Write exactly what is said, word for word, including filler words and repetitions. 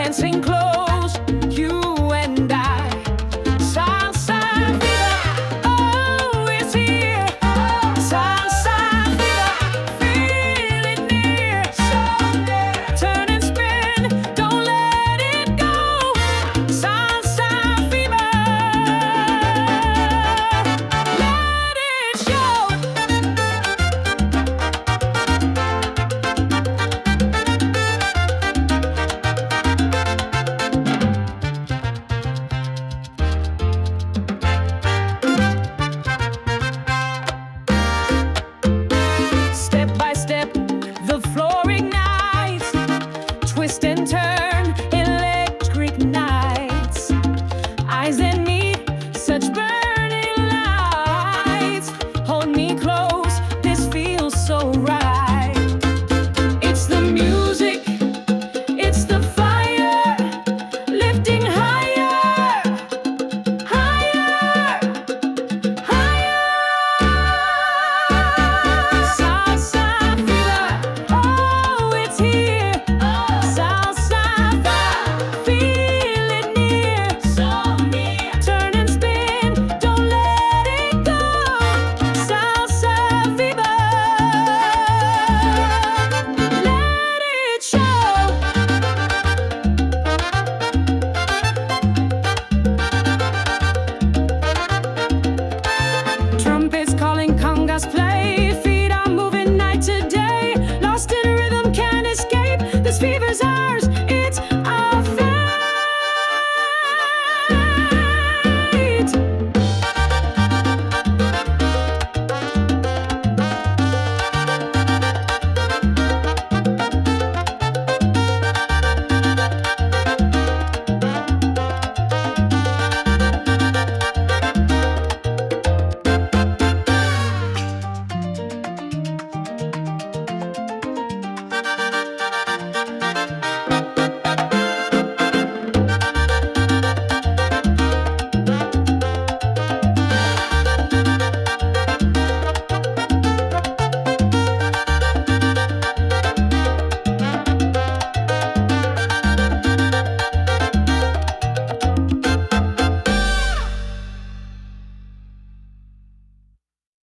dancing close, you and I. Salsa fever, oh, it's here. Salsa fever, feel it near. Turn and spin, don't let it go. Salsa fever, let it show. Step by step, the floor ignites. Twist and turn.